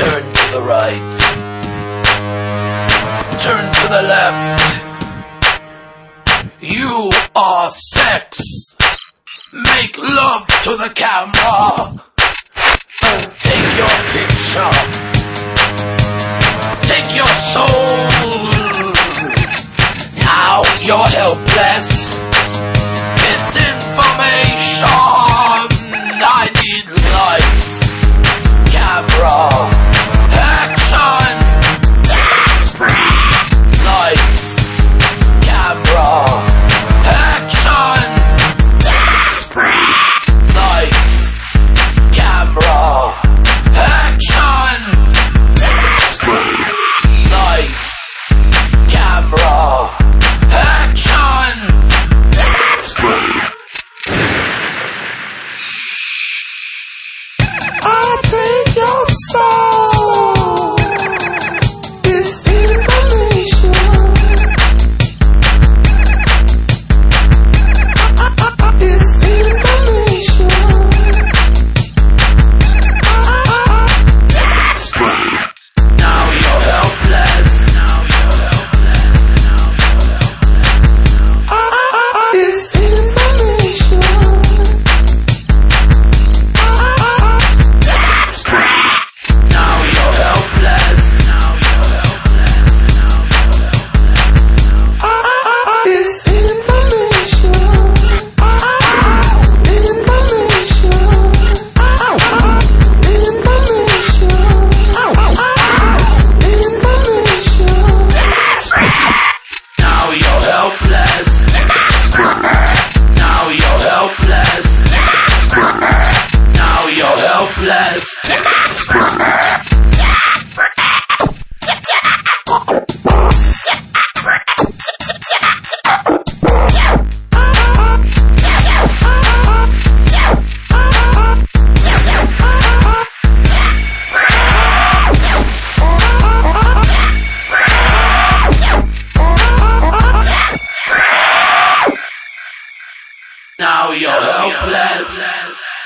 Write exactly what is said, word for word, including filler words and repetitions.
Turn to the right. Turn to the left. You are sex. Make love to the camera. Take your picture. Take your soul. Now you're helpless. It's information. I need lights, camera, action. Lights, camera, action. Lights, camera, action. Lights, camera, action. I'll take your soul. This information. This information. Now you're helpless. Now you're helpless. Now you're helpless. This information. Now you're helpless. Now you're helpless. Now you're helpless. This information. Information. Information. Now you're helpless. Now you're helpless. Now you're helpless. Now you're helpless.